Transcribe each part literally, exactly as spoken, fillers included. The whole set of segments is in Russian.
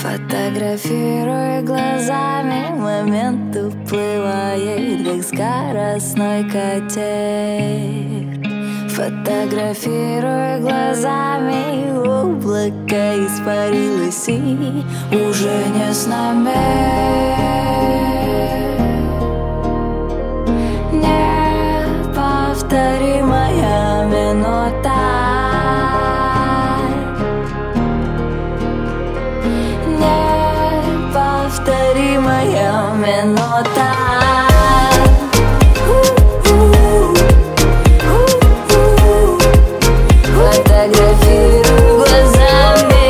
Фотографируя глазами, момент уплывает, как скоростной катер. Фотографируя глазами, облако испарилось и уже не с нами. Неповторимая минута, неповторимая минута. Фотографирую глазами,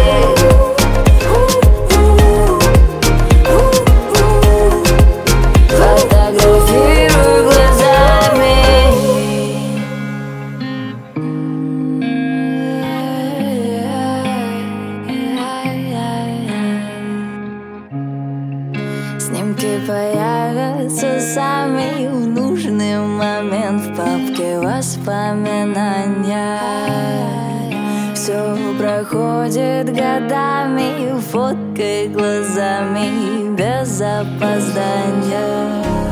фотографирую глазами. Снимки появятся сами в нужный момент в папке воспоминания. Все проходит годами, фоткой глазами, без опоздания.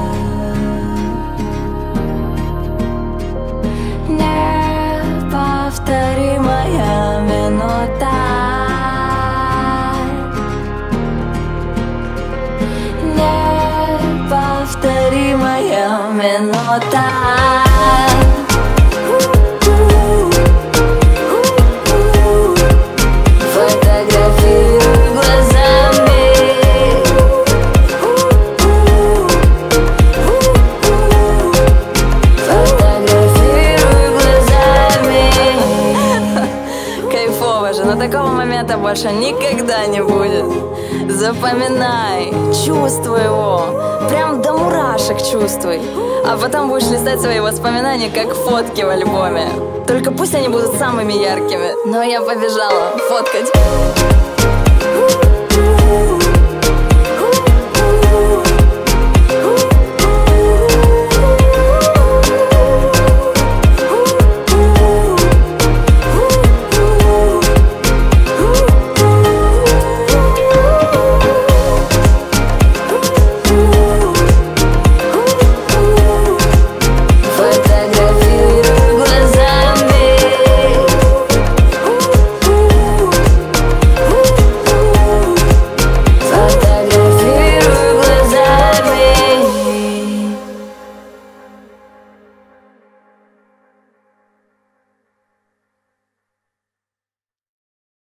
Неповторимая минута, неповторимая минута. Фотографирую глазами, фотографирую глазами. Кайфово же, но такого момента больше никогда не будет. Запоминай, чувствуй его, прям до мурашек чувствуй. А потом будешь листать свои воспоминания, как фотки в альбоме. Только пусть они будут самыми яркими. Но я побежала фоткать.